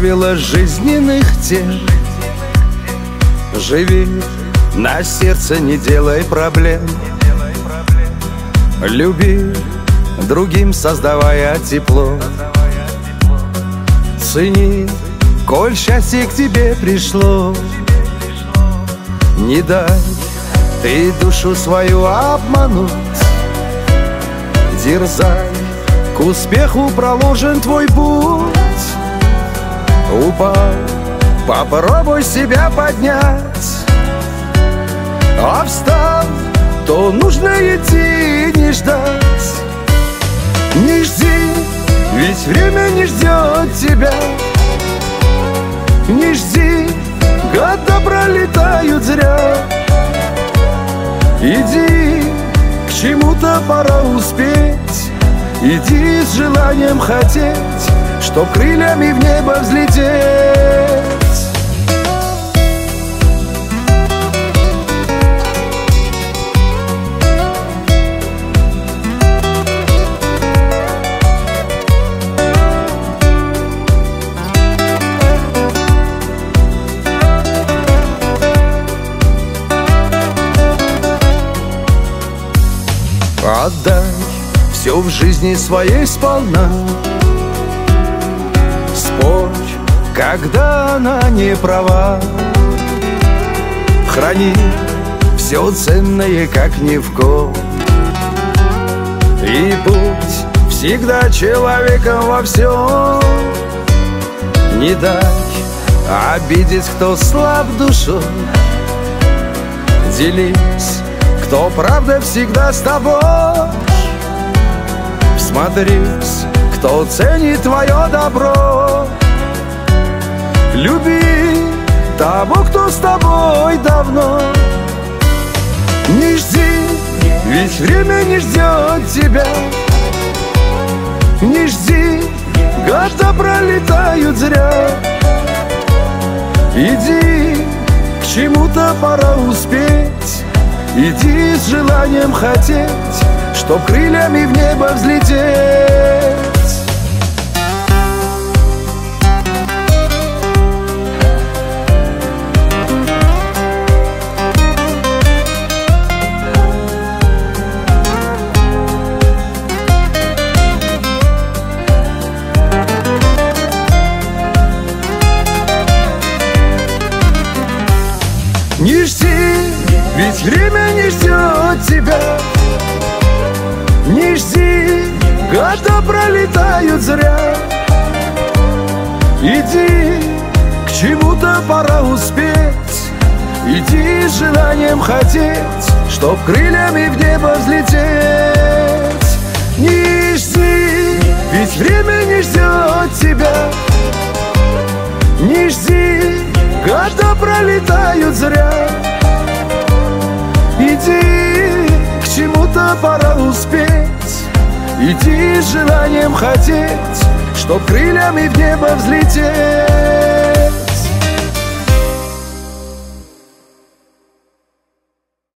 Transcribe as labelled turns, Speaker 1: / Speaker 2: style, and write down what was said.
Speaker 1: правила жизненных тех. Живи на сердце, не делай проблем. Люби другим, создавая тепло. Цени, коль счастье к тебе пришло. Не дай ты душу свою обмануть. Дерзай, к успеху проложен твой путь. Упал, попробуй себя поднять. А встал, то нужно идти, не ждать. Не жди, ведь время не ждет тебя. Не жди, года пролетают зря. Иди, к чему-то пора успеть. Иди с желанием хотеть, чтоб крыльями в небо взлететь. Отдай все в жизни своей сполна. Спорь, когда она не права. Храни все ценное, как ни в ком. И будь всегда человеком во всем. Не дай обидеть, кто слаб душой. Делись, кто правда всегда с тобой. Всмотрись, кто ценит твое добро. Люби того, кто с тобой давно. Не жди, ведь время не ждет тебя. Не жди, года пролетают зря. Иди, к чему-то пора успеть. Иди с желанием хотеть, чтоб крыльями в небо взлететь. Не жди, ведь время не ждет тебя. Не жди, года пролетают зря. Иди, к чему-то пора успеть. Иди с желанием хотеть, чтоб крыльями в небо взлететь. Не жди, ведь время не ждет тебя. Не жди, года пролетают зря. Иди, к чему-то пора успеть. Иди с желанием хотеть, чтоб крыльями в небо взлететь.